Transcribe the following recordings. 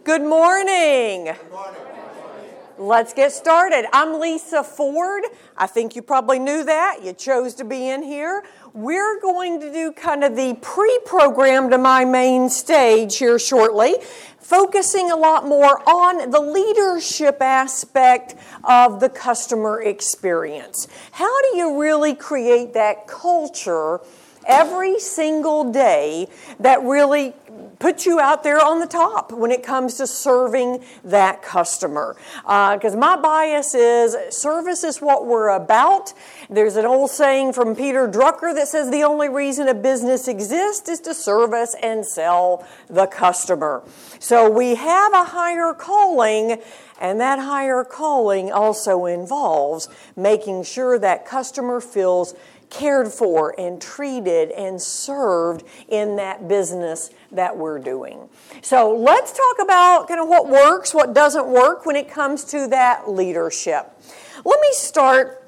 Good morning. Good morning. Let's get started. I'm Lisa Ford. I think you probably knew that. You chose to be in here. We're going to do kind of the pre-program to my main stage here shortly, focusing a lot more on the leadership aspect of the customer experience. How do you really create that culture every single day that really puts you out there on the top when it comes to serving that customer? Because my bias is service is what we're about. There's an old saying from Peter Drucker that says the only reason a business exists is to service and sell the customer. So we have a higher calling, and that higher calling also involves making sure that customer feels cared for and treated and served in that business that we're doing. So let's talk about kind of what works, what doesn't work when it comes to that leadership. Let me start,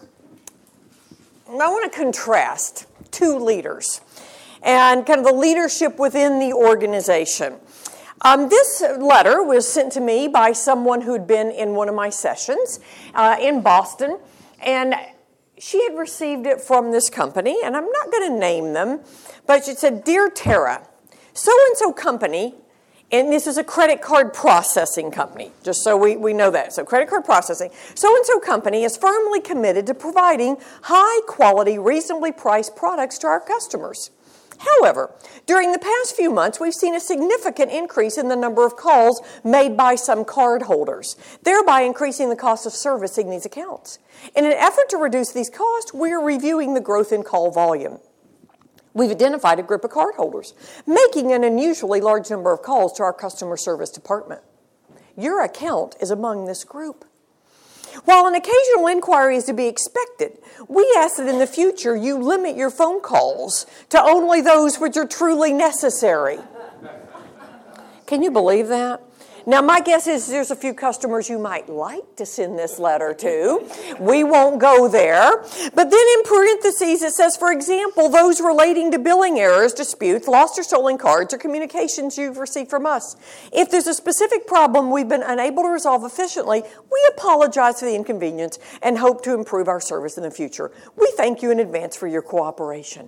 I want to contrast two leaders and kind of the leadership within the organization. This letter was sent to me by someone who'd been in one of my sessions in Boston, and she had received it from this company, and I'm not going to name them, but she said, "Dear Tara, so-and-so company," and this is a credit card processing company, just so we know that. So credit card processing. "So-and-so company is firmly committed to providing high-quality, reasonably priced products to our customers. However, during the past few months, we've seen a significant increase in the number of calls made by some cardholders, thereby increasing the cost of servicing these accounts. In an effort to reduce these costs, we are reviewing the growth in call volume. We've identified a group of cardholders making an unusually large number of calls to our customer service department. Your account is among this group. While an occasional inquiry is to be expected, we ask that in the future you limit your phone calls to only those which are truly necessary." Can you believe that? Now, my guess is there's a few customers you might like to send this letter to. We won't go there. But then in parentheses, it says, "For example, those relating to billing errors, disputes, lost or stolen cards, or communications you've received from us. If there's a specific problem we've been unable to resolve efficiently, we apologize for the inconvenience and hope to improve our service in the future. We thank you in advance for your cooperation."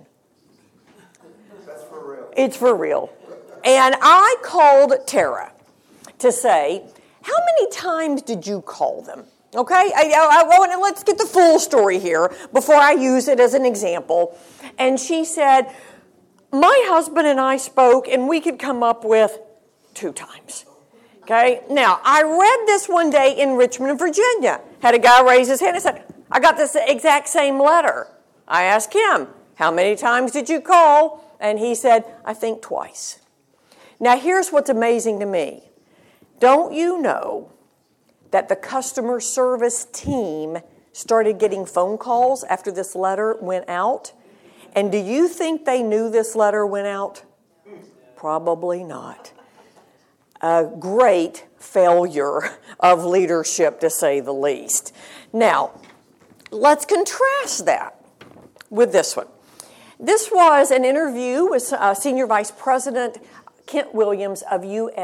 That's for real. It's for real. And I called Tara to say, how many times did you call them? Okay, let's get the full story here before I use it as an example. And she said, "My husband and I spoke, and we could come up with 2 times. Okay, now I read this one day in Richmond, Virginia. Had a guy raise his hand and said, "I got this exact same letter." I asked him, "How many times did you call?" And he said, "I think twice." Now here's what's amazing to me. Don't you know that the customer service team started getting phone calls after this letter went out? And do you think they knew this letter went out? Probably not. A great failure of leadership, to say the least. Now, let's contrast that with this one. This was an interview with Senior Vice President Kent Williams of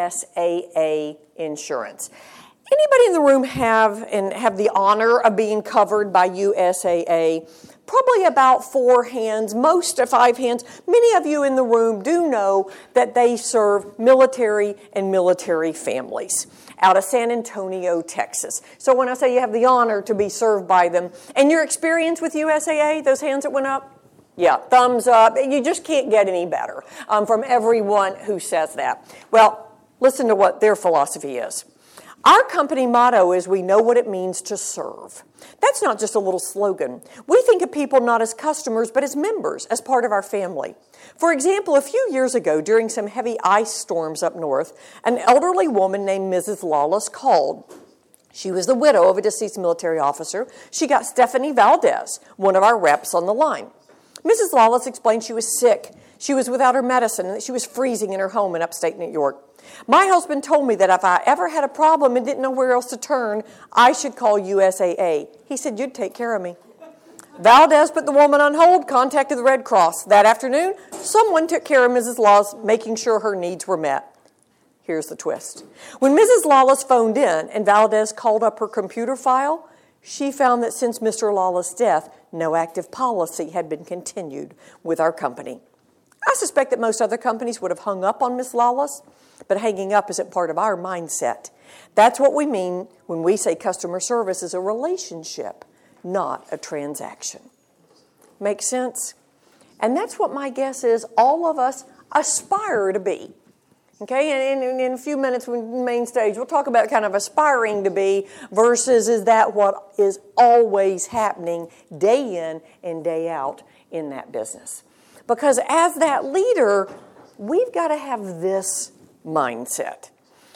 USAA Insurance. Anybody in the room have the honor of being covered by USAA? Probably about 4 hands, most 5 hands. Many of you in the room do know that they serve military and military families out of San Antonio, Texas. So when I say you have the honor to be served by them, and your experience with USAA, those hands that went up? Yeah, thumbs up. You just can't get any better from everyone who says that. Well, listen to what their philosophy is. Our company motto is, "We know what it means to serve." That's not just a little slogan. We think of people not as customers, but as members, as part of our family. For example, a few years ago, during some heavy ice storms up north, an elderly woman named Mrs. Lawless called. She was the widow of a deceased military officer. She got Stephanie Valdez, one of our reps, on the line. Mrs. Lawless explained she was sick. She was without her medicine and that she was freezing in her home in upstate New York. "My husband told me that if I ever had a problem and didn't know where else to turn, I should call USAA. He said you'd take care of me." Valdez put the woman on hold, contacted the Red Cross. That afternoon, someone took care of Mrs. Laws, making sure her needs were met. Here's the twist. When Mrs. Lawless phoned in and Valdez called up her computer file, she found that since Mr. Lawless' death, no active policy had been continued with our company. I suspect that most other companies would have hung up on Miss Lawless, but hanging up isn't part of our mindset. That's what we mean when we say customer service is a relationship, not a transaction. Make sense? And that's what my guess is all of us aspire to be. Okay, and in a few minutes when main stage, we'll talk about kind of aspiring to be versus is that what is always happening day in and day out in that business. Because as that leader, we've got to have this mindset.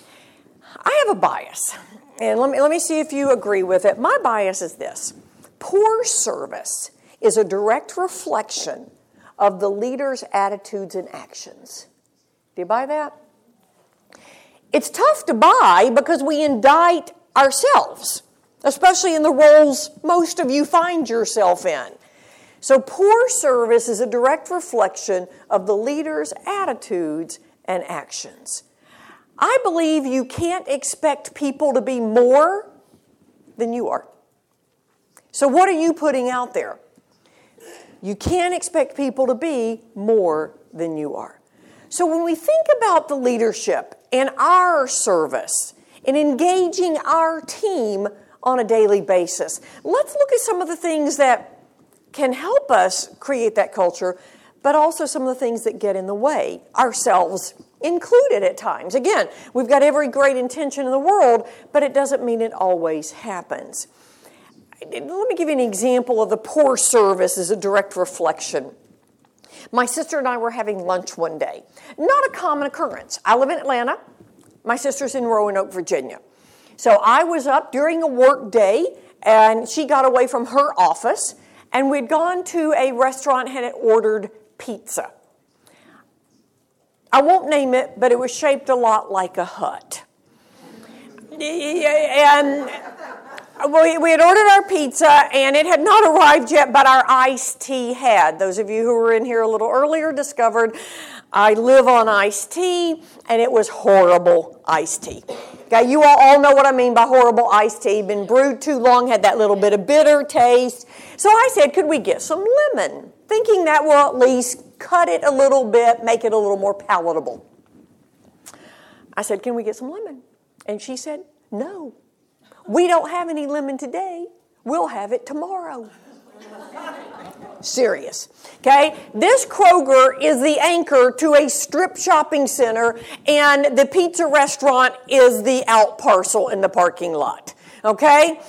I have a bias, and let me see if you agree with it. My bias is this. Poor service is a direct reflection of the leader's attitudes and actions. Do you buy that? It's tough to buy because we indict ourselves, especially in the roles most of you find yourself in. So poor service is a direct reflection of the leader's attitudes and actions. I believe you can't expect people to be more than you are. So what are you putting out there? You can't expect people to be more than you are. So when we think about the leadership and our service and engaging our team on a daily basis, let's look at some of the things that can help us create that culture, but also some of the things that get in the way, ourselves included at times. Again, we've got every great intention in the world, but it doesn't mean it always happens. Let me give you an example of the poor service as a direct reflection. My sister and I were having lunch one day. Not a common occurrence. I live in Atlanta. My sister's in Roanoke, Virginia. So I was up during a work day, and she got away from her office, and we'd gone to a restaurant and had ordered pizza. I won't name it, but it was shaped a lot like a hut. And we had ordered our pizza, and it had not arrived yet, but our iced tea had. Those of you who were in here a little earlier discovered I live on iced tea, and it was horrible iced tea. Okay, you all know what I mean by horrible iced tea. Been brewed too long, had that little bit of bitter taste. So I said, could we get some lemon? Thinking that will at least cut it a little bit, make it a little more palatable. I said, can we get some lemon? And she said, no. We don't have any lemon today. We'll have it tomorrow. Serious. Okay? This Kroger is the anchor to a strip shopping center, and the pizza restaurant is the out parcel in the parking lot. Okay?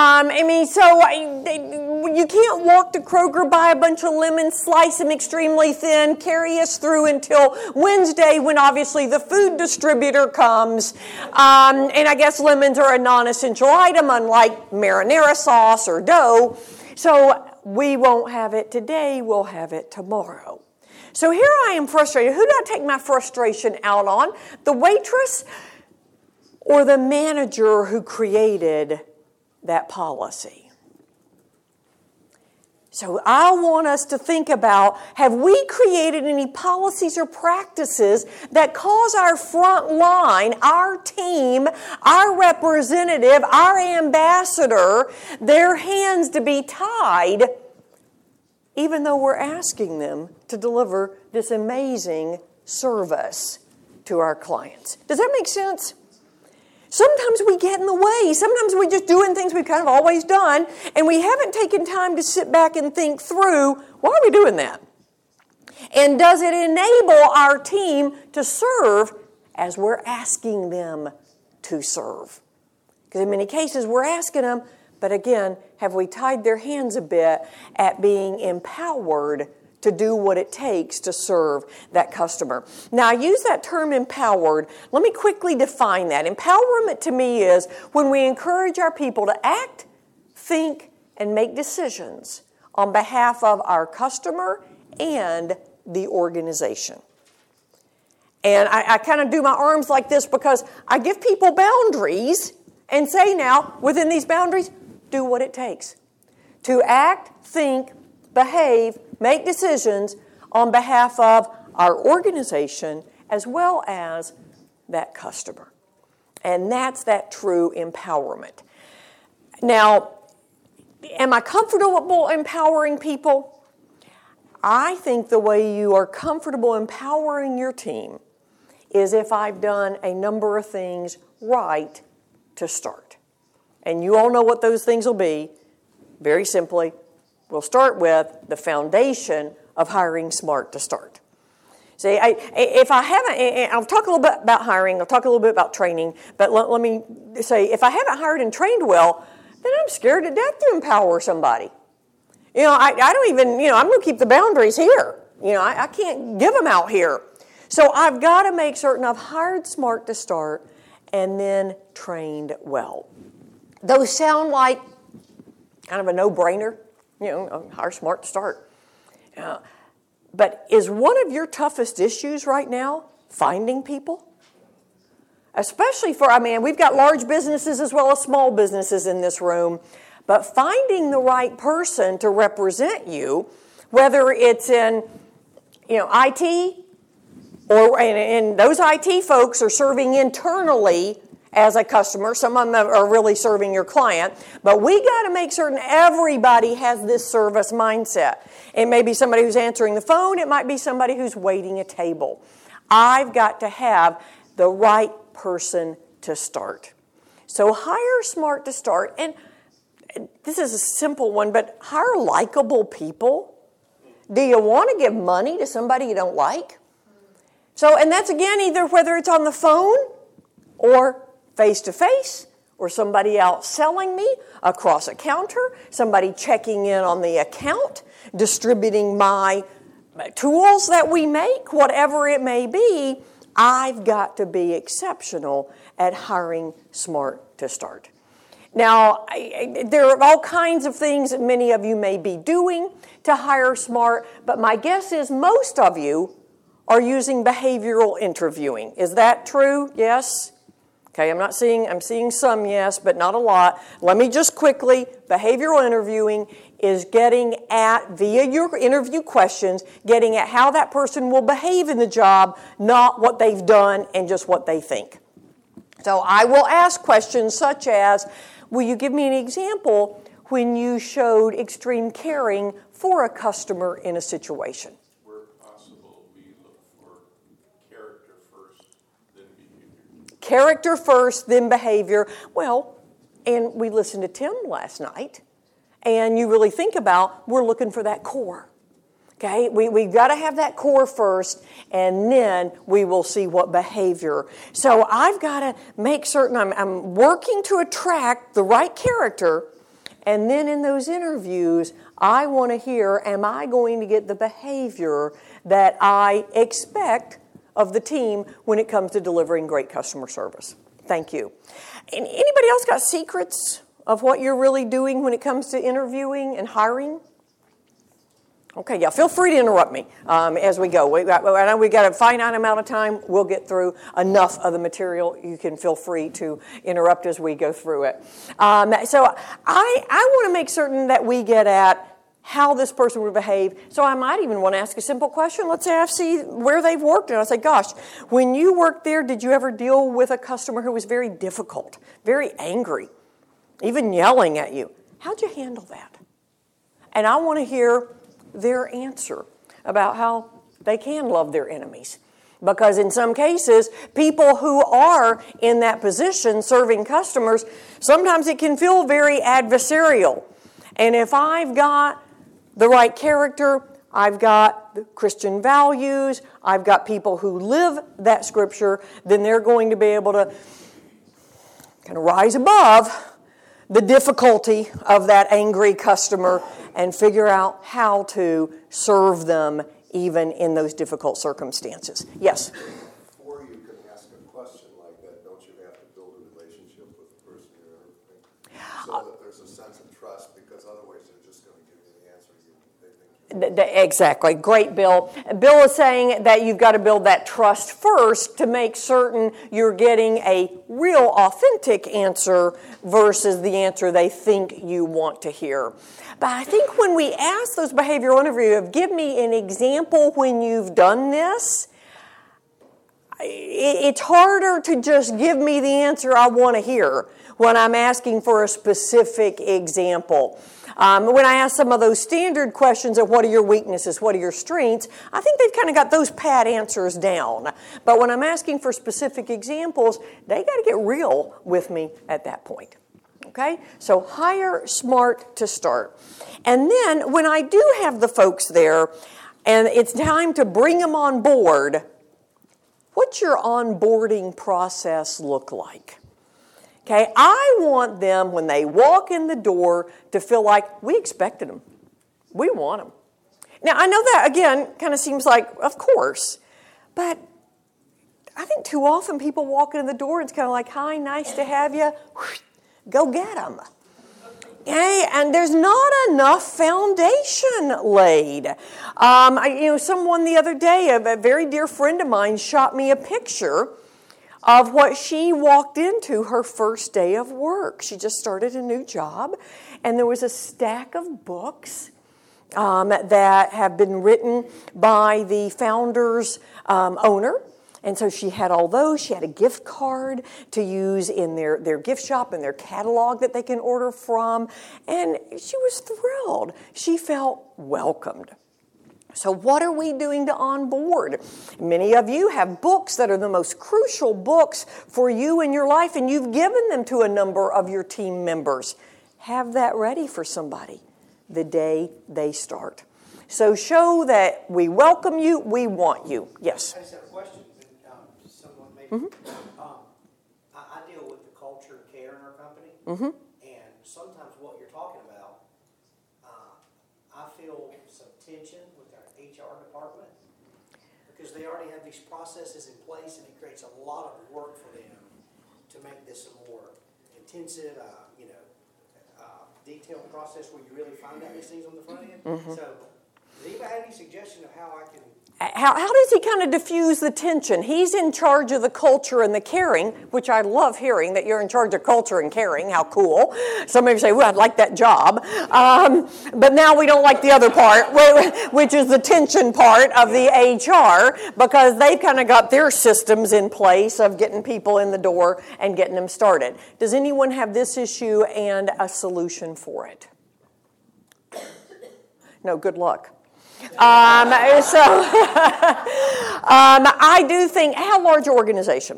You can't walk to Kroger, buy a bunch of lemons, slice them extremely thin, carry us through until Wednesday when obviously the food distributor comes. And I guess lemons are a non-essential item, unlike marinara sauce or dough. So we won't have it today, we'll have it tomorrow. So here I am frustrated. Who do I take my frustration out on? The waitress or the manager who created that policy? So I want us to think about, have we created any policies or practices that cause our front line, our team, our representative, our ambassador, their hands to be tied, even though we're asking them to deliver this amazing service to our clients? Does that make sense? Sometimes we get in the way. Sometimes we're just doing things we've kind of always done, and we haven't taken time to sit back and think through, why are we doing that? And does it enable our team to serve as we're asking them to serve? Because in many cases, we're asking them, but again, have we tied their hands a bit at being empowered to do what it takes to serve that customer? Now, I use that term empowered. Let me quickly define that. Empowerment to me is when we encourage our people to act, think, and make decisions on behalf of our customer and the organization. And I kind of do my arms like this because I give people boundaries and say now, within these boundaries, do what it takes to act, think, behave, make decisions on behalf of our organization as well as that customer. And that's that true empowerment. Now, am I comfortable empowering people? I think the way you are comfortable empowering your team is if I've done a number of things right to start. And you all know what those things will be. Very simply, we'll start with the foundation of hiring smart to start. See, I'll talk a little bit about hiring, I'll talk a little bit about training, but let me say, if I haven't hired and trained well, then I'm scared to death to empower somebody. I don't even, I'm going to keep the boundaries here. I can't give them out here. So I've got to make certain I've hired smart to start and then trained well. Those sound like kind of a no-brainer. Hire smart to start. But is one of your toughest issues right now finding people? Especially we've got large businesses as well as small businesses in this room, but finding the right person to represent you, whether it's in, IT, and those IT folks are serving internally as a customer. Some of them are really serving your client. But we got to make certain everybody has this service mindset. It may be somebody who's answering the phone. It might be somebody who's waiting a table. I've got to have the right person to start. So hire smart to start. And this is a simple one, but hire likable people. Do you want to give money to somebody you don't like? So, and that's again, either whether it's on the phone or face-to-face, or somebody out selling me across a counter, somebody checking in on the account, distributing my tools that we make, whatever it may be, I've got to be exceptional at hiring smart to start. Now, there are all kinds of things that many of you may be doing to hire smart, but my guess is most of you are using behavioral interviewing. Is that true? Yes? Okay, I'm seeing some yes, but not a lot. Let me just quickly, behavioral interviewing is getting at, via your interview questions, getting at how that person will behave in the job, not what they've done and just what they think. So I will ask questions such as, will you give me an example when you showed extreme caring for a customer in a situation? Where possible, we look for character first, then behavior. Character first, then behavior. Well, and we listened to Tim last night, and you really think about, we're looking for that core. Okay, we've got to have that core first, and then we will see what behavior. So I've got to make certain I'm working to attract the right character, and then in those interviews, I want to hear, am I going to get the behavior that I expect of the team when it comes to delivering great customer service? Thank you. And anybody else got secrets of what you're really doing when it comes to interviewing and hiring? Okay, yeah, feel free to interrupt me as we go. I know we got a finite amount of time. We'll get through enough of the material. You can feel free to interrupt as we go through it. So I want to make certain that we get at how this person would behave. So I might even want to ask a simple question. Let's say I see where they've worked, and I say, gosh, when you worked there, did you ever deal with a customer who was very difficult, very angry, even yelling at you? How'd you handle that? And I want to hear their answer about how they can love their enemies. Because in some cases, people who are in that position serving customers, sometimes it can feel very adversarial. And if I've got the right character, I've got the Christian values, I've got people who live that scripture, then they're going to be able to kind of rise above the difficulty of that angry customer and figure out how to serve them even in those difficult circumstances. Yes? Before you can ask a question like that, don't you have to build a relationship with the person you're interviewing so that there's a sense of trust, because otherwise they're just going to give you the answer they think. Exactly. Great, Bill. Bill is saying that you've got to build that trust first to make certain you're getting a real, authentic answer versus the answer they think you want to hear. But I think when we ask those behavioral interviews, give me an example when you've done this, it's harder to just give me the answer I want to hear when I'm asking for a specific example. When I ask some of those standard questions of what are your weaknesses, what are your strengths, I think they've kind of got those pat answers down. But when I'm asking for specific examples, they got to get real with me at that point. Okay? So hire smart to start. And then when I do have the folks there and it's time to bring them on board, what's your onboarding process look like? Okay, I want them, when they walk in the door, to feel like we expected them. We want them. Now, I know that, again, kind of seems like, of course, but I think too often people walk in the door and it's kind of like, hi, nice to have you. Go get them. Okay, and there's not enough foundation laid. Someone the other day, a very dear friend of mine, shot me a picture of what she walked into her first day of work. She just started a new job, and there was a stack of books that have been written by the founder's owner. And so she had all those. She had a gift card to use in their gift shop and their catalog that they can order from. And she was thrilled. She felt welcomed. So what are we doing to onboard? Many of you have books that are the most crucial books for you in your life, and you've given them to a number of your team members. Have that ready for somebody the day they start. So show that we welcome you, we want you. Yes? I just have a question. Someone maybe. I deal with the culture and care in our company, and sometimes what you're talking about, I feel some tension with our HR department because they already have these processes in place, and it creates a lot of work for them to make this a more intensive, detailed process where you really find out these things on the front end. So, does anybody have any suggestion of how I can? How does he kind of diffuse the tension? He's in charge of the culture and the caring, which I love hearing that you're in charge of culture and caring. How cool. Some of you say, well, I'd like that job. But now we don't like the other part, which is the tension part of the HR, because they've kind of got their systems in place of getting people in the door and getting them started. Does anyone have this issue and a solution for it? No, good luck. I do think, how large organization?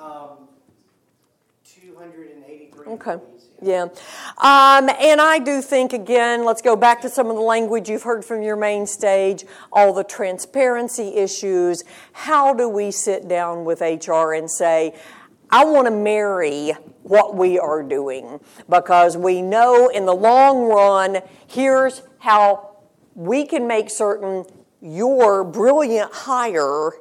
283 Okay. employees. Yeah. And I do think, again, let's go back to some of the language you've heard from your main stage, all the transparency issues. How do we sit down with HR and say, I want to marry what we are doing, because we know in the long run, here's how we can make certain your brilliant hire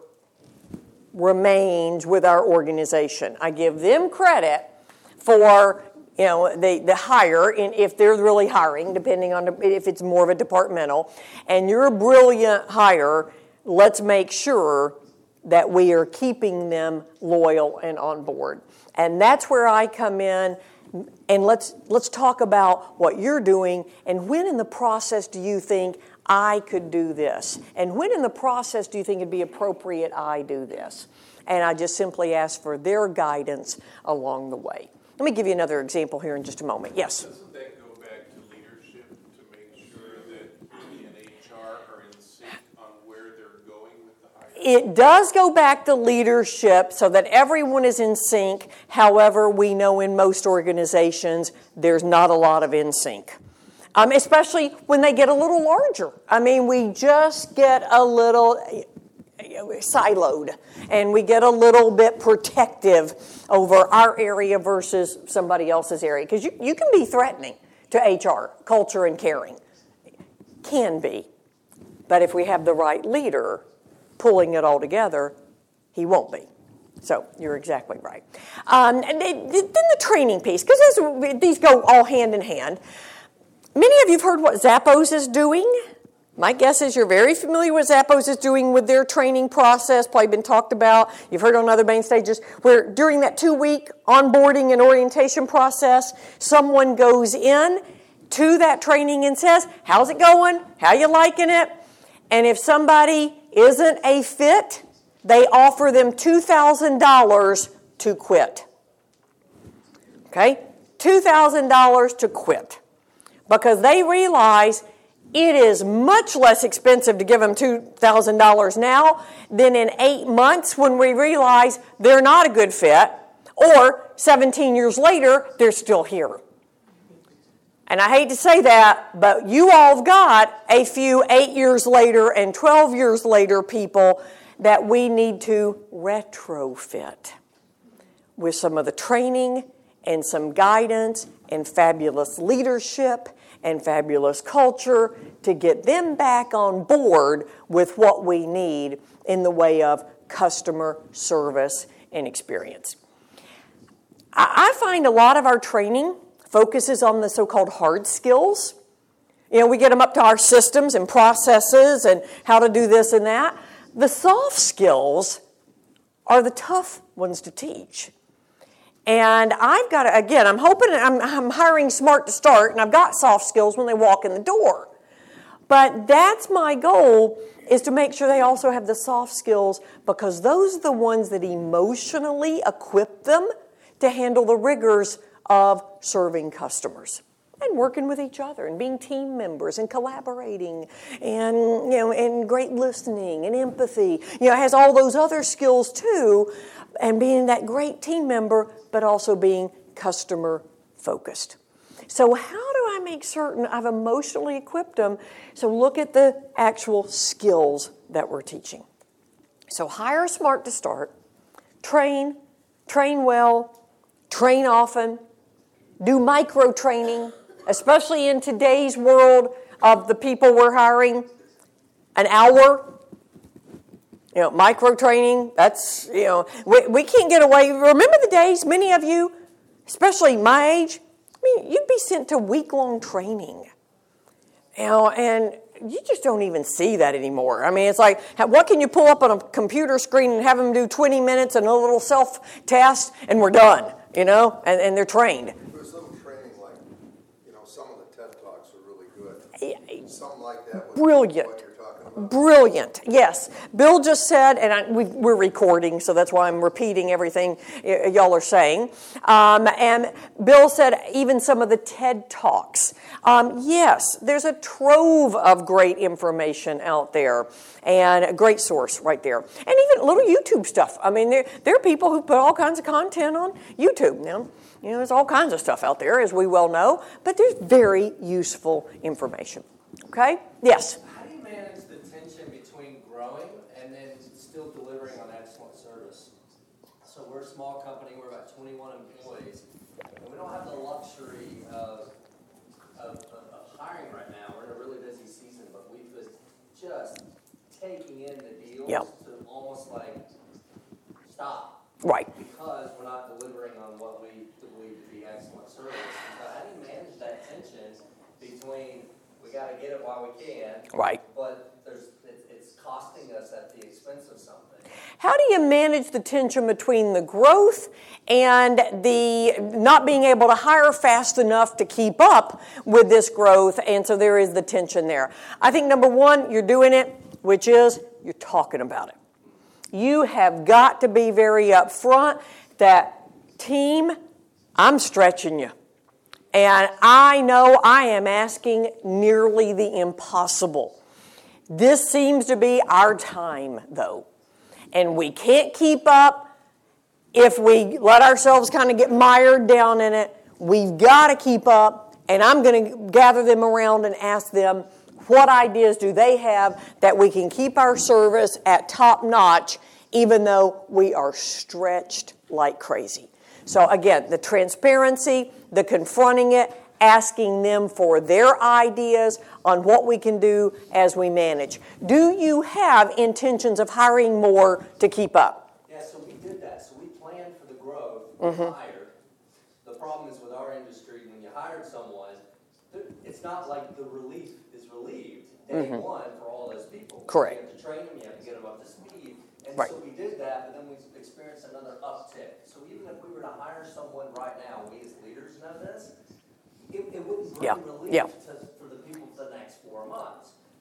remains with our organization. I give them credit for the hire, if they're really hiring, depending on if it's more of a departmental. And your brilliant hire, let's make sure that we are keeping them loyal and on board. And that's where I come in. And let's talk about what you're doing, and when in the process do you think I could do this? And when in the process do you think it'd be appropriate I do this? And I just simply ask for their guidance along the way. Let me give you another example here in just a moment. Yes? Doesn't that go back to leadership to make sure that he and HR are in sync on where they're going with the hire? It does go back to leadership so that everyone is in sync. However, we know in most organizations there's not a lot of in sync, especially when they get a little larger. I mean, we just get a little siloed, and we get a little bit protective over our area versus somebody else's area. Because you can be threatening to HR, culture and caring. Can be. But if we have the right leader pulling it all together, he won't be. So you're exactly right. And then the training piece, because these go all hand in hand. Many of you have heard what Zappos is doing. My guess is you're very familiar with what Zappos is doing with their training process, probably been talked about. You've heard on other main stages where during that 2-week onboarding and orientation process, someone goes in to that training and says, how's it going? How you liking it? And if somebody isn't a fit, they offer them $2,000 to quit. Okay? $2,000 to quit. Because they realize it is much less expensive to give them $2,000 now than in 8 months when we realize they're not a good fit, or 17 years later, they're still here. And I hate to say that, but you all have got a few 8 years later and 12 years later people that we need to retrofit with some of the training and some guidance and fabulous leadership and fabulous culture to get them back on board with what we need in the way of customer service and experience. I find a lot of our training focuses on the so-called hard skills. You know, we get them up to our systems and processes and how to do this and that. The soft skills are the tough ones to teach. And I've got to, again, I'm hoping, I'm hiring smart to start, and I've got soft skills when they walk in the door. But that's my goal, is to make sure they also have the soft skills, because those are the ones that emotionally equip them to handle the rigors of serving customers and working with each other and being team members and collaborating and, you know, and great listening and empathy. You know, it has all those other skills too, and being that great team member, but also being customer focused. So how do I make certain I've emotionally equipped them? So look at the actual skills that we're teaching. So hire smart to start, train well, train often, do micro training, especially in today's world of the people we're hiring, an hour. You know, micro training, that's, you know, we can't get away. Remember the days, many of you, especially my age, I mean, you'd be sent to week-long training. You know, and you just don't even see that anymore. I mean, it's like, what can you pull up on a computer screen and have them do 20 minutes and a little self-test, and we're done, you know, and they're trained. There's little training like, you know, some of the TED Talks are really good. Something like that. Brilliant. What you're talking about. Brilliant, yes. Bill just said, and we're recording, so that's why I'm repeating everything y'all are saying. And Bill said even some of the TED Talks. Yes, there's a trove of great information out there, and a great source right there. And even little YouTube stuff. I mean, there are people who put all kinds of content on YouTube now. You know, there's all kinds of stuff out there, as we well know, but there's very useful information. Okay? Yes? How do you manage the tension between growing and then still delivering on excellent service? So we're a small company, we're about 21 employees, and we don't have the luxury of hiring right now. We're in a really busy season, but we've been just taking in the deals to almost like stop. Right. Because we're not delivering on what we believe to be excellent service. So how do you manage that tension between we got to get it while we can, Right. but it's costing us at the expense of something? How do you manage the tension between the growth and the not being able to hire fast enough to keep up with this growth? And so there is the tension there. I think number one, you're doing it, which is you're talking about it. You have got to be very upfront that, team, I'm stretching you. And I know I am asking nearly the impossible. This seems to be our time, though. And we can't keep up if we let ourselves kind of get mired down in it. We've got to keep up, and I'm going to gather them around and ask them what ideas do they have that we can keep our service at top notch even though we are stretched like crazy. So again, the transparency, the confronting it, asking them for their ideas on what we can do as we manage. Do you have intentions of hiring more to keep up? Yeah, so we did that. So we planned for the growth, we hired. The problem is with our industry, when you hired someone, it's not like the relief is relieved day one for all those people. Correct. You have to train them, you have to get them up to speed. And Right. so we did that, but then we experienced another uptick. So even if we were to hire someone right now, we as leaders know this, it wouldn't bring relief for the people for the next 4 months. And so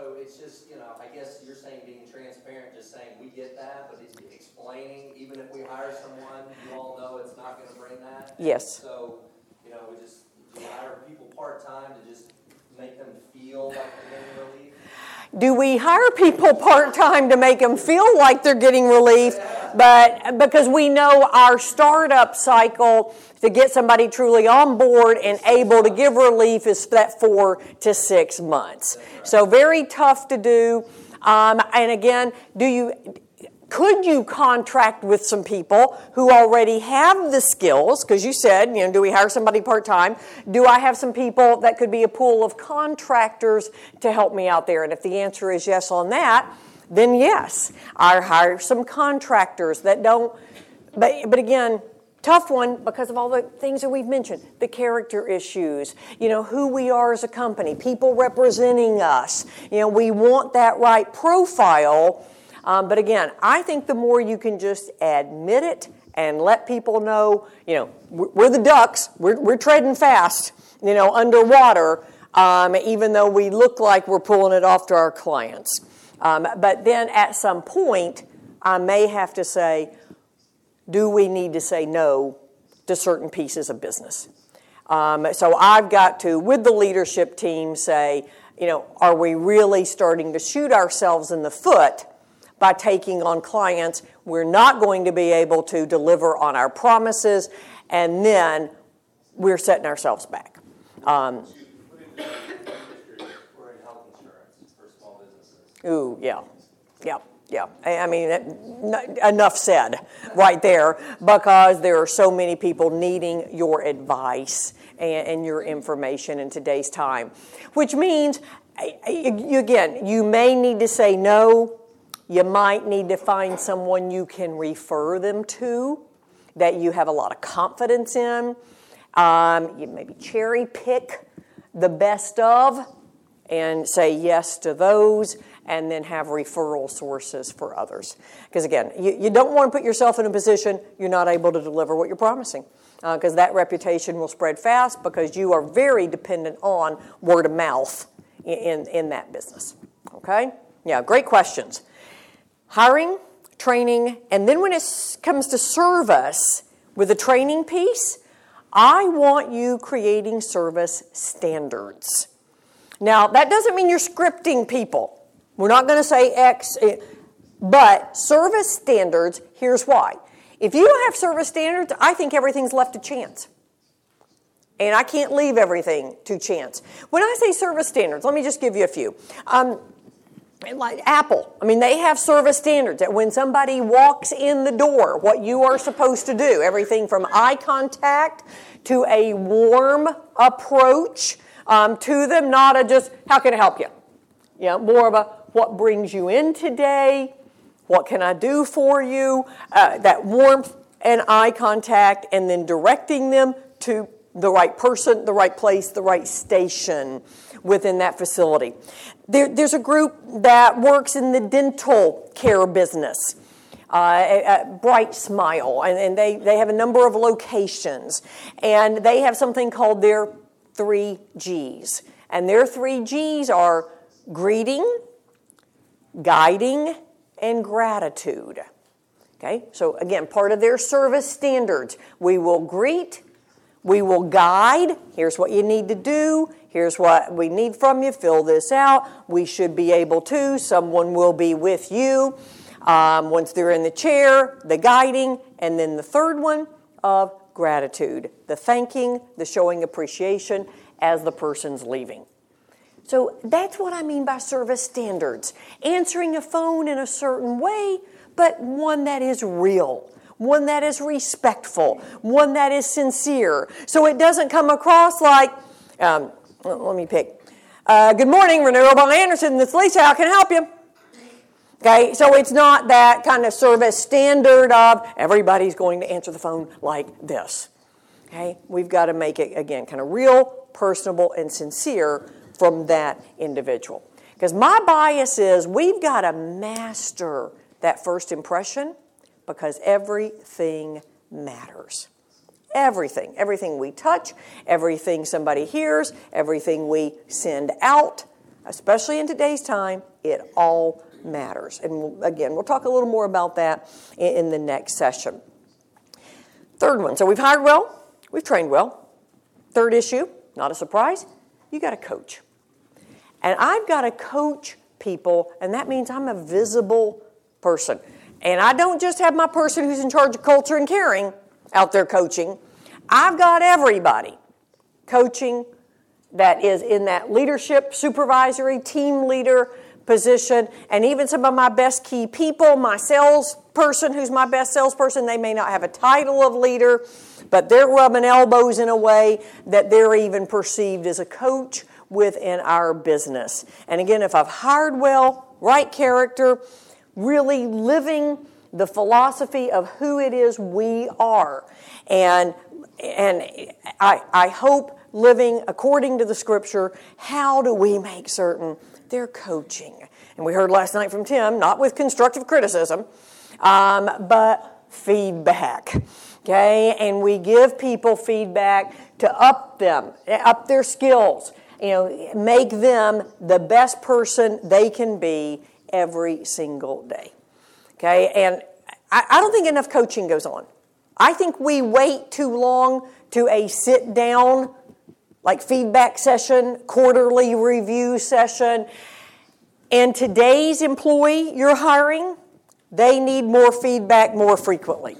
So it's just, I guess you're saying being transparent, just saying we get that, but it's explaining, even if we hire someone, you all know it's not going to bring that. Yes. So, do you hire people part-time to just make them feel like they're getting relief? Do we hire people part-time to make them feel like they're getting relief? But because we know our startup cycle to get somebody truly on board and able to give relief is that 4 to 6 months. So very tough to do. And again, could you contract with some people who already have the skills? Because you said, do we hire somebody part-time? Do I have some people that could be a pool of contractors to help me out there? And if the answer is yes on that, then yes. I hire some contractors that don't, but again, tough one because of all the things that we've mentioned, the character issues, who we are as a company, people representing us. We want that right profile. But again, I think the more you can just admit it and let people know, we're the ducks, we're treading fast, underwater, even though we look like we're pulling it off to our clients. But then at some point, I may have to say, do we need to say no to certain pieces of business? So I've got to, with the leadership team, say, are we really starting to shoot ourselves in the foot by taking on clients we're not going to be able to deliver on our promises, and then we're setting ourselves back. We're in health insurance for small businesses. Ooh, yeah. I mean, enough said right there, because there are so many people needing your advice and your information in today's time, which means, again, you may need to say no. You might need to find someone you can refer them to that you have a lot of confidence in. You maybe cherry pick the best of and say yes to those, and then have referral sources for others. Because again, you don't want to put yourself in a position you're not able to deliver what you're promising, because that reputation will spread fast because you are very dependent on word of mouth in that business. Okay? Yeah, great questions. Hiring, training, and then when it comes to service with the training piece, I want you creating service standards. Now, that doesn't mean you're scripting people. We're not going to say X, but service standards, here's why. If you don't have service standards, I think everything's left to chance. And I can't leave everything to chance. When I say service standards, let me just give you a few. Like Apple, they have service standards that when somebody walks in the door, what you are supposed to do, everything from eye contact to a warm approach to them, not a just, how can I help you? More of a, what brings you in today? What can I do for you? That warmth and eye contact, and then directing them to the right person, the right place, the right station within that facility. There's a group that works in the dental care business, Bright Smile, and they have a number of locations, and they have something called their 3 Gs. And their 3 Gs are greeting, guiding, and gratitude. Okay, so again, part of their service standards. We will greet, we will guide. Here's what you need to do. Here's what we need from you. Fill this out. We should be able to. Someone will be with you. Once they're in the chair, the guiding, and then the third one of gratitude, the thanking, the showing appreciation as the person's leaving. So that's what I mean by service standards. Answering a phone in a certain way, but one that is real, one that is respectful, one that is sincere. So it doesn't come across like, let me pick. Good morning, Renewable Anderson. This is Lisa. How can I help you? Okay, so it's not that kind of service standard of everybody's going to answer the phone like this. Okay, we've got to make it, again, kind of real, personable, and sincere from that individual. Because my bias is we've got to master that first impression because everything matters. Everything we touch, everything somebody hears, everything we send out especially in today's time, it all matters. And again, we'll talk a little more about that in the next session. Third one, so we've hired well, we've trained well. Third issue, not a surprise, you got to coach. And I've got to coach people, and that means I'm a visible person. And I don't just have my person who's in charge of culture and caring out there coaching. I've got everybody coaching that is in that leadership, supervisory, team leader position, and even some of my best key people, my salesperson who's my best salesperson, they may not have a title of leader, but they're rubbing elbows in a way that they're even perceived as a coach within our business. And again, if I've hired well, right character, really living the philosophy of who it is we are. And I hope living according to the Scripture, how do we make certain they're coaching? And we heard last night from Tim, not with constructive criticism, but feedback. Okay? And we give people feedback to up their skills, make them the best person they can be every single day. Okay? And I don't think enough coaching goes on. I think we wait too long to a sit-down, like feedback session, quarterly review session. And today's employee you're hiring, they need more feedback more frequently.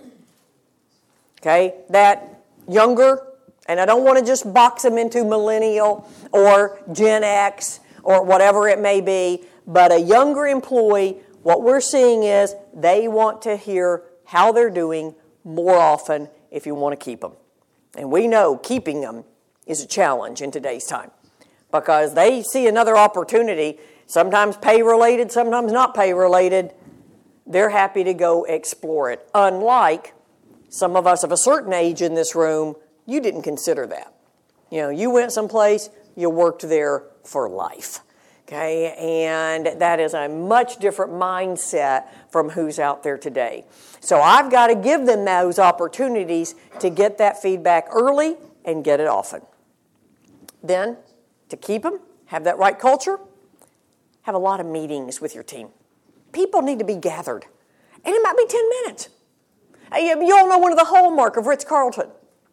Okay? That younger, and I don't want to just box them into millennial or Gen X or whatever it may be, but a younger employee, what we're seeing is they want to hear how they're doing more often if you want to keep them. And we know keeping them is a challenge in today's time because they see another opportunity, sometimes pay-related, sometimes not pay-related. They're happy to go explore it. Unlike some of us of a certain age in this room, you didn't consider that. You went someplace, you worked there for life. Okay, and that is a much different mindset from who's out there today. So I've got to give them those opportunities to get that feedback early and get it often. Then, to keep them, have that right culture, have a lot of meetings with your team. People need to be gathered, and it might be 10 minutes. You all know one of the hallmark of Ritz-Carlton,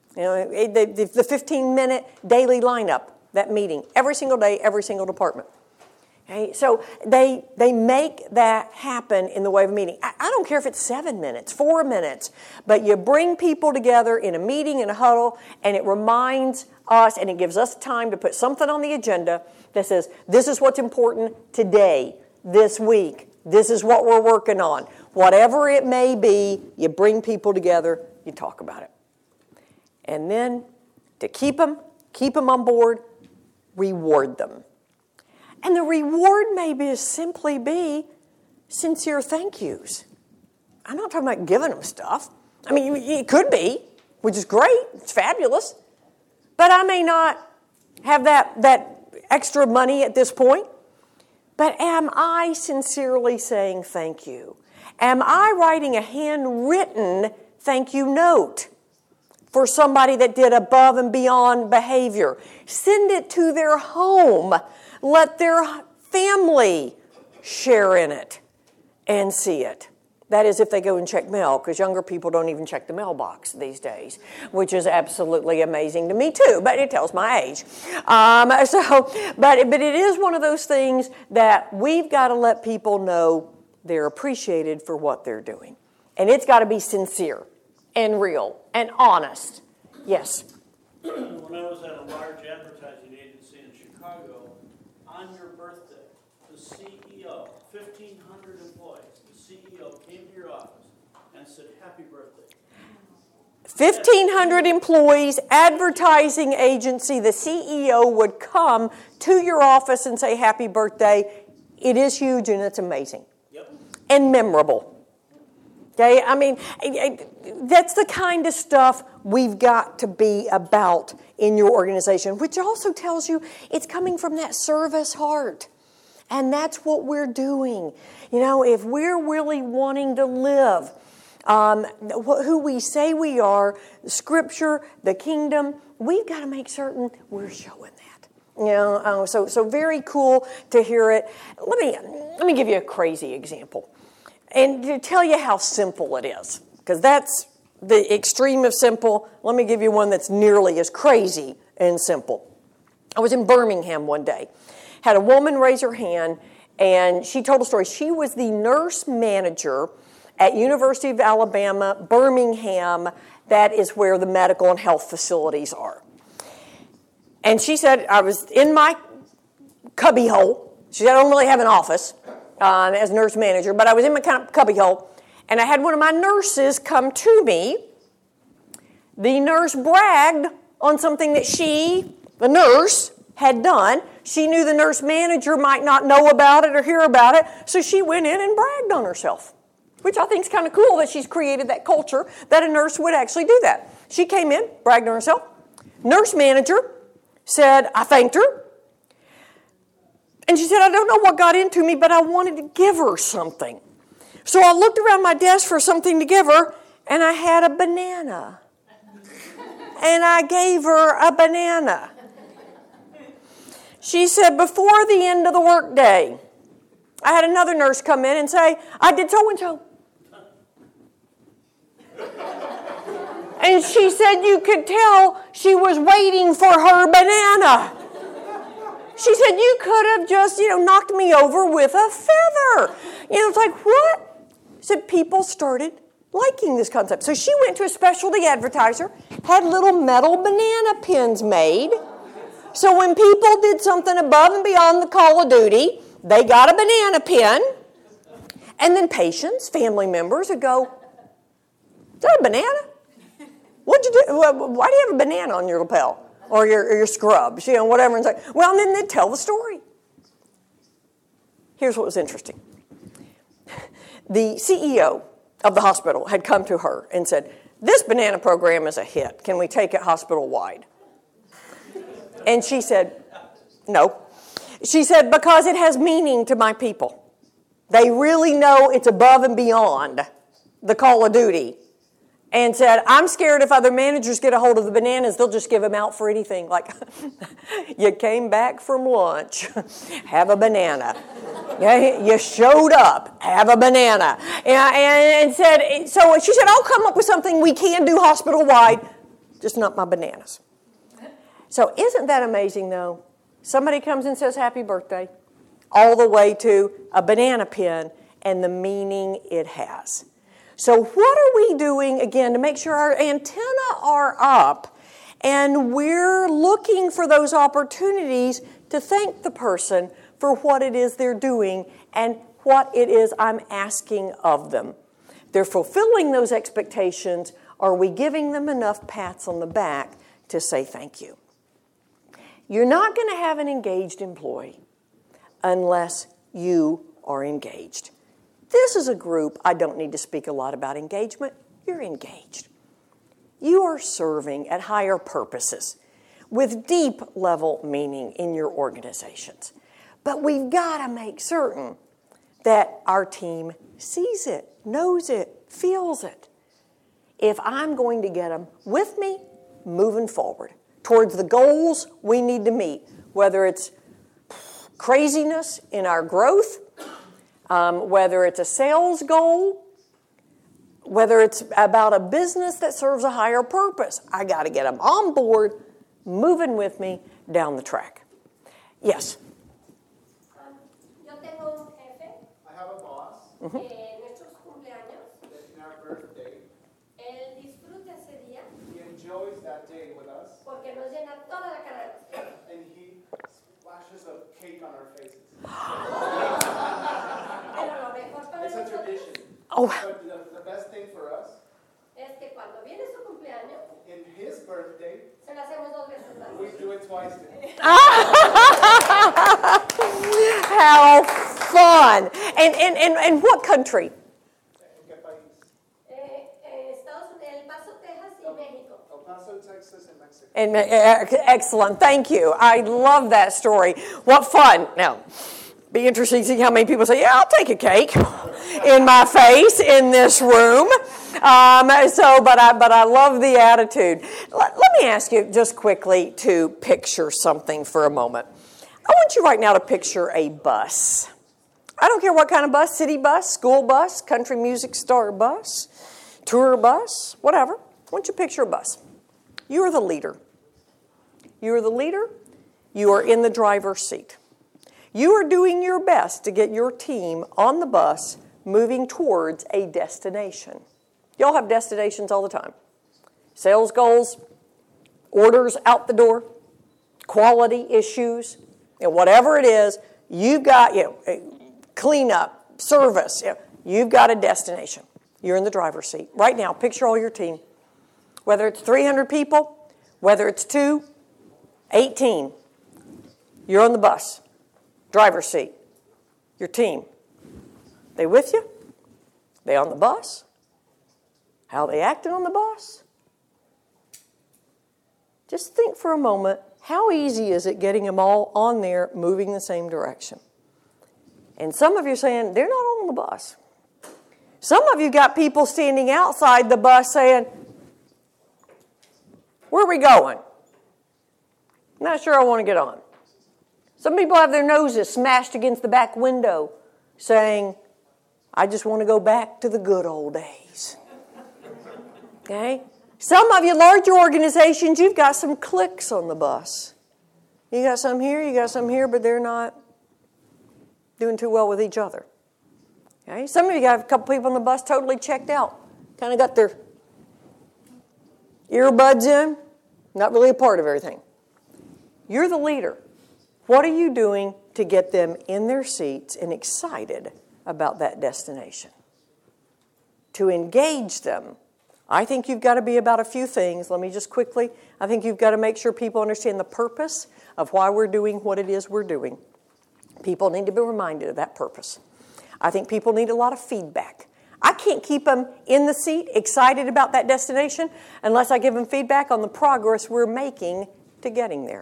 the 15-minute daily lineup, that meeting, every single day, every single department. Okay, so they make that happen in the way of a meeting. I don't care if it's 7 minutes, 4 minutes, but you bring people together in a meeting, in a huddle, and it reminds us and it gives us time to put something on the agenda that says, this is what's important today, this week, this is what we're working on. Whatever it may be, you bring people together, you talk about it. And then to keep them on board, reward them. And the reward may simply be sincere thank yous. I'm not talking about giving them stuff. I mean, it could be, which is great. It's fabulous. But I may not have that extra money at this point. But am I sincerely saying thank you? Am I writing a handwritten thank you note for somebody that did above and beyond behavior? Send it to their home. Let their family share in it and see it. That is if they go and check mail, because younger people don't even check the mailbox these days, which is absolutely amazing to me too, but it tells my age. But it is one of those things that we've got to let people know they're appreciated for what they're doing. And it's got to be sincere and real and honest. Yes? When I was at a large advertising agency in Chicago, on your birthday, the CEO, 1,500 employees, the CEO came to your office and said, happy birthday. 1,500 employees, advertising agency, the CEO would come to your office and say happy birthday. It is huge and it's amazing. Yep. And memorable. Okay, I mean, that's the kind of stuff we've got to be about in your organization, which also tells you it's coming from that service heart. And that's what we're doing. If we're really wanting to live who we say we are, Scripture, the kingdom, we've got to make certain we're showing that. So very cool to hear it. Let me give you a crazy example, and to tell you how simple it is, because that's the extreme of simple. Let me give you one that's nearly as crazy and simple. I was in Birmingham one day, had a woman raise her hand, and she told a story. She was the nurse manager at University of Alabama, Birmingham. That is where the medical and health facilities are. And she said, I was in my cubbyhole. She said, I don't really have an office as nurse manager, but I was in my cubbyhole, and I had one of my nurses come to me. The nurse bragged on something that she, the nurse, had done. She knew the nurse manager might not know about it or hear about it, so she went in and bragged on herself, which I think is kind of cool that she's created that culture that a nurse would actually do that. She came in, bragged on herself. Nurse manager said, I thanked her. And she said, I don't know what got into me, but I wanted to give her something. So I looked around my desk for something to give her, and I had a banana. And I gave her a banana. She said, before the end of the workday, I had another nurse come in and say, I did so-and-so. And she said you could tell she was waiting for her banana. She said, you could have just, knocked me over with a feather. It's like, what? She said people started liking this concept. So she went to a specialty advertiser, had little metal banana pins made. So when people did something above and beyond the call of duty, they got a banana pin. And then patients, family members would go, is that a banana? What'd you do? Why do you have a banana on your lapel? Or your scrubs, whatever. And say, well, and then they'd tell the story. Here's what was interesting. The CEO of the hospital had come to her and said, this banana program is a hit. Can we take it hospital-wide? And she said, no. She said, because it has meaning to my people. They really know it's above and beyond the call of duty. And said, I'm scared if other managers get a hold of the bananas, they'll just give them out for anything. Like, you came back from lunch, have a banana. You showed up, have a banana. And said, so she said, I'll come up with something we can do hospital-wide, just not my bananas. So isn't that amazing, though? Somebody comes and says, happy birthday, all the way to a banana pin and the meaning it has. So what are we doing, again, to make sure our antennae are up and we're looking for those opportunities to thank the person for what it is they're doing and what it is I'm asking of them? They're fulfilling those expectations. Are we giving them enough pats on the back to say thank you? You're not going to have an engaged employee unless you are engaged. This is a group, I don't need to speak a lot about engagement. You're engaged. You are serving at higher purposes with deep level meaning in your organizations. But we've got to make certain that our team sees it, knows it, feels it. If I'm going to get them with me, moving forward towards the goals we need to meet, whether it's craziness in our growth, whether it's a sales goal, whether it's about a business that serves a higher purpose. I got to get them on board, moving with me down the track. Yes? Yo tengo un jefe. I have a boss. Nuestros cumpleaños. That in our birthday, Él disfruta ese día he enjoys that day with us, porque nos llena toda la cara de pastel. and he splashes a cake on our faces. Pero lo mejor para It's a nosotros tradition. Oh, But the best thing for us, es que cuando viene su cumpleaños, in his birthday, se lo hacemos 2 veces más. we do it twice then. how fun. And what country? ¿En qué país? Estados Unidos, El Paso, Texas y México. El Paso, Texas, and Mexico. And, excellent. Thank you. I love that story. What fun. Now, be interesting to see how many people say, yeah, I'll take a cake in my face in this room. But I love the attitude. Let me ask you just quickly to picture something for a moment. I want you right now to picture a bus. I don't care what kind of bus, city bus, school bus, country music star bus, tour bus, whatever. I want you to picture a bus. You are the leader. You are the leader. You are in the driver's seat. You are doing your best to get your team on the bus moving towards a destination. Y'all have destinations all the time. Sales goals, orders out the door, quality issues, and whatever it is, you've got cleanup, service. You've got a destination. You're in the driver's seat. Right now, picture all your team. Whether it's 300 people, whether it's 2, 18, you're on the bus, driver's seat, your team. They with you? They on the bus? How they acting on the bus? Just think for a moment, how easy is it getting them all on there moving the same direction? And some of you are saying, they're not on the bus. Some of you got people standing outside the bus saying, where are we going? Not sure I want to get on. Some people have their noses smashed against the back window saying, I just want to go back to the good old days. Okay? Some of you larger organizations, you've got some cliques on the bus. You got some here, you got some here, but they're not doing too well with each other. Okay? Some of you got a couple people on the bus totally checked out. Kind of got their earbuds in, not really a part of everything. You're the leader. What are you doing to get them in their seats and excited about that destination? To engage them, I think you've got to be about a few things. Let me just quickly, I think you've got to make sure people understand the purpose of why we're doing what it is we're doing. People need to be reminded of that purpose. I think people need a lot of feedback. I can't keep them in the seat excited about that destination unless I give them feedback on the progress we're making to getting there.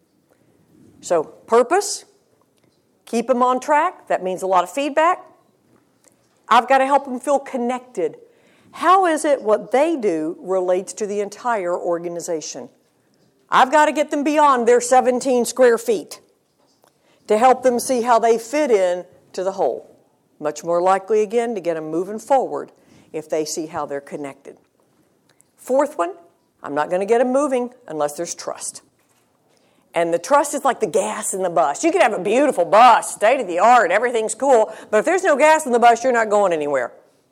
So, purpose, keep them on track. That means a lot of feedback. I've got to help them feel connected. How is it what they do relates to the entire organization? I've got to get them beyond their 17 square feet to help them see how they fit in to the whole. Much more likely, again, to get them moving forward if they see how they're connected. Fourth one, I'm not going to get them moving unless there's trust. And the trust is like the gas in the bus. You can have a beautiful bus, state of the art, everything's cool, but if there's no gas in the bus, you're not going anywhere.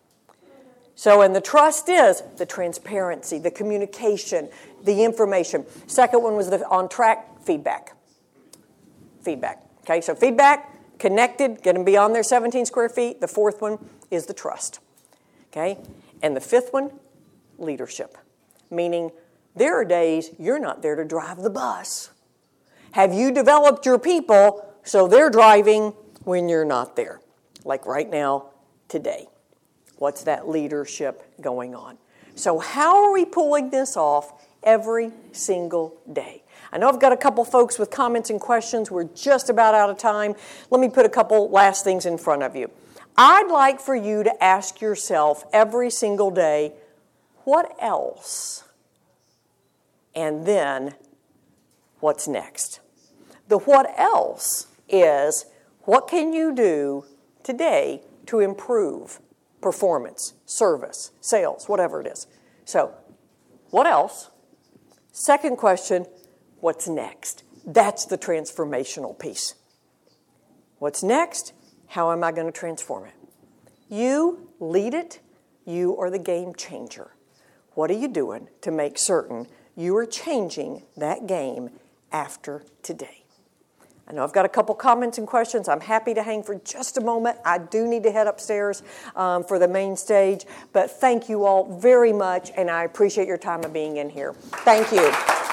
So, and the trust is the transparency, the communication, the information. Second one was the on-track feedback. Feedback. Okay, so feedback, connected, get them beyond their 17 square feet. The fourth one is the trust. Okay, and the fifth one, leadership. Meaning, there are days you're not there to drive the bus. Have you developed your people so they're driving when you're not there? Like right now, today. What's that leadership going on? So how are we pulling this off every single day? I know I've got a couple folks with comments and questions. We're just about out of time. Let me put a couple last things in front of you. I'd like for you to ask yourself every single day, what else? And then, what's next? The what else is, what can you do today to improve performance, service, sales, whatever it is. So, what else? Second question, what's next? That's the transformational piece. What's next? How am I going to transform it? You lead it. You are the game changer. What are you doing to make certain you are changing that game after today? I know I've got a couple comments and questions. I'm happy to hang for just a moment. I do need to head upstairs for the main stage. But thank you all very much, and I appreciate your time of being in here. Thank you.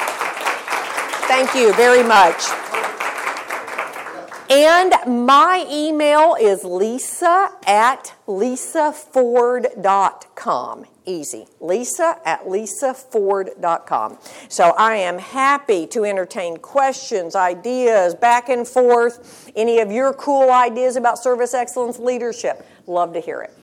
Thank you very much. And my email is lisa@lisaford.com. Easy. lisa@lisaford.com. So I am happy to entertain questions, ideas, back and forth. Any of your cool ideas about service excellence leadership, love to hear it.